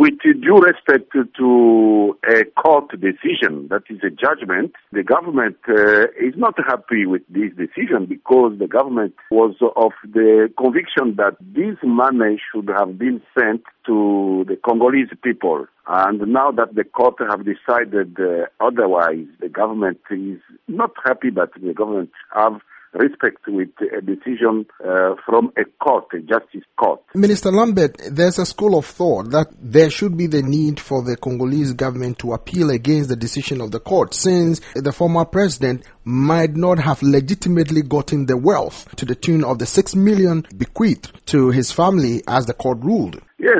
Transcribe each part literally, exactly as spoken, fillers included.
With due respect to a court decision, that is a judgment, the government uh, is not happy with this decision because the government was of the conviction that this money should have been sent to the Congolese people. And now that the court have decided uh, otherwise, the government is not happy, but the government have respect with a decision uh, from a court, a justice court. Minister Lambert, there's a school of thought that there should be the need for the Congolese government to appeal against the decision of the court, since the former president might not have legitimately gotten the wealth to the tune of the six million bequeathed to his family as the court ruled. Yes,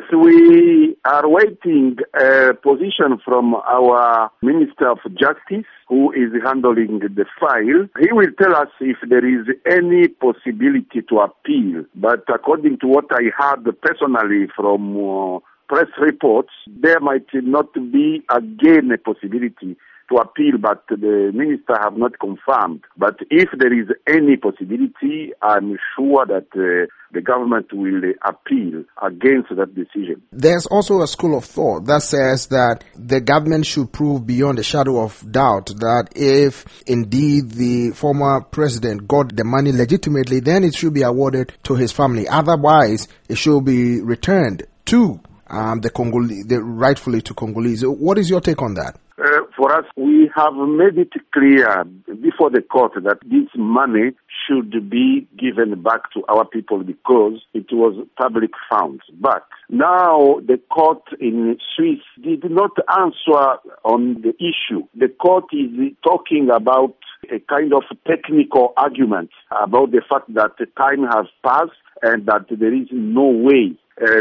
we are waiting a position from our Minister of Justice, who is handling the file. He will tell us if there is any possibility to appeal. But according to what I heard personally from uh, press reports, there might not be again a possibility to appeal, but the minister have not confirmed. But if there is any possibility, I'm sure that uh, the government will appeal against that decision. There's also a school of thought that says that the government should prove beyond a shadow of doubt that if indeed the former president got the money legitimately, then it should be awarded to his family. Otherwise, it should be returned to um, the Congolese, the, rightfully to Congolese. What is your take on that? Uh, for us, we have made it clear before the court that this money should be given back to our people because it was public funds. But now the court in Swiss did not answer on the issue. The court is talking about a kind of technical argument about the fact that the time has passed and that there is no way uh,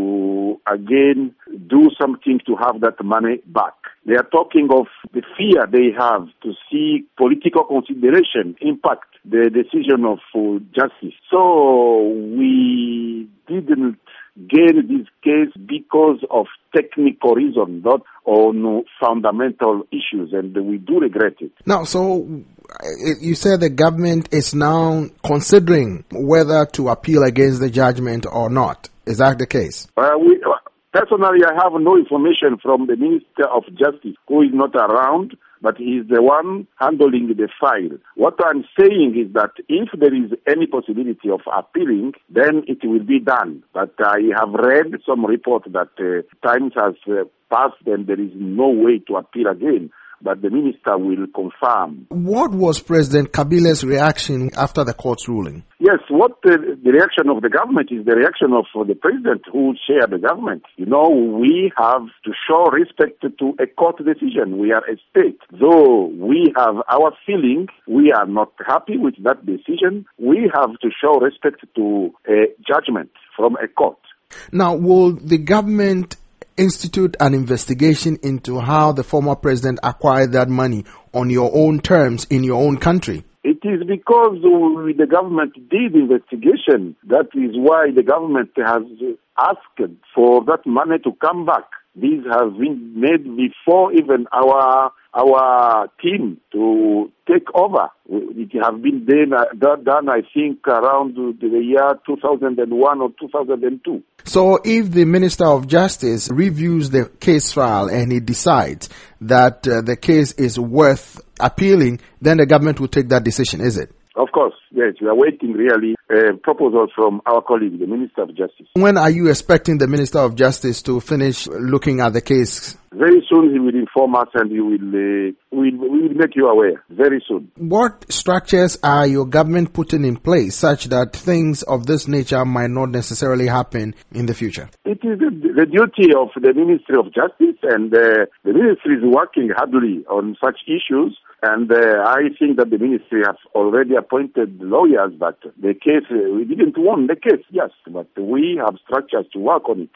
to again do something to have that money back. They are talking of the fear they have to see political consideration impact the decision of uh, justice. So we didn't gain this case because of technical reasons, not on fundamental issues, and we do regret it. Now, so you said the government is now considering whether to appeal against the judgment or not. Is that the case? Uh, we, personally, I have no information from the Minister of Justice, who is not around, but he is the one handling the file. What I'm saying is that if there is any possibility of appealing, then it will be done. But I have read some report that uh, times has uh, passed and there is no way to appeal again. But the minister will confirm. What was President Kabile's reaction after the court's ruling? Yes, what uh, the reaction of the government is the reaction of uh, the president who share the government. You know, we have to show respect to a court decision. We are a state. Though we have our feeling, we are not happy with that decision. We have to show respect to a judgment from a court. Now, will the government institute an investigation into how the former president acquired that money on your own terms in your own country? It is because the government did investigation. That is why the government has asked for that money to come back. These have been made before even our our team to take over. It has been done, done, I think, around the year two thousand one or two thousand two. So if the Minister of Justice reviews the case file and he decides that uh, the case is worth appealing, then the government will take that decision, is it? Of course, yes. We are waiting really a proposal from our colleague, the Minister of Justice. When are you expecting the Minister of Justice to finish looking at the case? Very soon he will inform us and he will, uh, we will, we will make you aware very soon. What structures are your government putting in place such that things of this nature might not necessarily happen in the future? It is the, the duty of the Ministry of Justice, and uh, the ministry is working hardly on such issues. And uh, I think that the ministry has already appointed lawyers, but the case, uh, we didn't win the case, yes, but we have structures to work on it.